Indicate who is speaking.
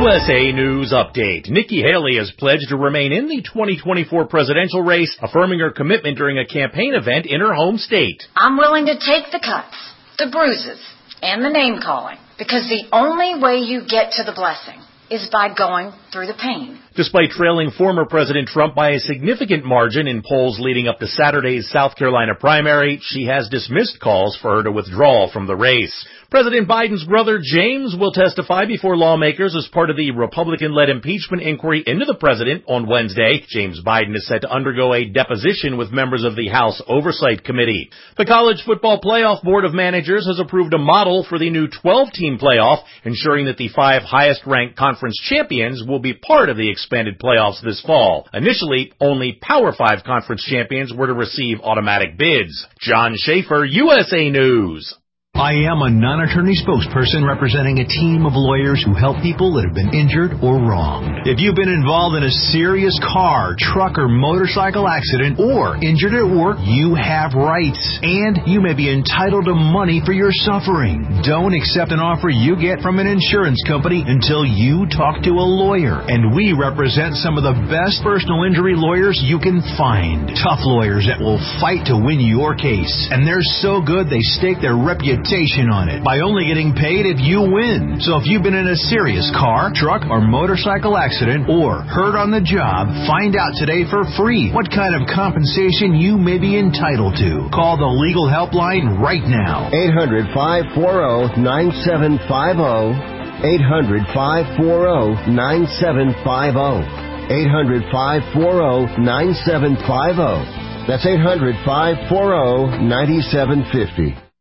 Speaker 1: USA News Update. Nikki Haley has pledged to remain in the 2024 presidential race, affirming her commitment during a campaign event in her home state.
Speaker 2: I'm willing to take the cuts, the bruises, and the name-calling, because the only way you get to the blessing is by going through the pain.
Speaker 1: Despite trailing former President Trump by a significant margin in polls leading up to Saturday's South Carolina primary, she has dismissed calls for her to withdraw from the race. President Biden's brother James will testify before lawmakers as part of the Republican-led impeachment inquiry into the president on Wednesday. James Biden is set to undergo a deposition with members of the House Oversight Committee. The College Football Playoff Board of Managers has approved a model for the new 12-team playoff, ensuring that the 5 highest-ranked conference champions will be part of the expanded playoffs this fall. Initially, only Power 5 conference champions were to receive automatic bids. John Schaefer, USA News.
Speaker 3: I am a non-attorney spokesperson representing a team of lawyers who help people that have been injured or wronged. If you've been involved in a serious car, truck, or motorcycle accident or injured at work, you have rights, and you may be entitled to money for your suffering. Don't accept an offer you get from an insurance company until you talk to a lawyer, and we represent some of the best personal injury lawyers you can find. Tough lawyers that will fight to win your case, and they're so good they stake their reputation on it by only getting paid if you win. So if you've been in a serious car, truck, or motorcycle accident or hurt on the job, find out today for free what kind of compensation you may be entitled to. Call the legal helpline right now.
Speaker 4: 800-540-9750. 800-540-9750. 800-540-9750. That's 800-540-9750.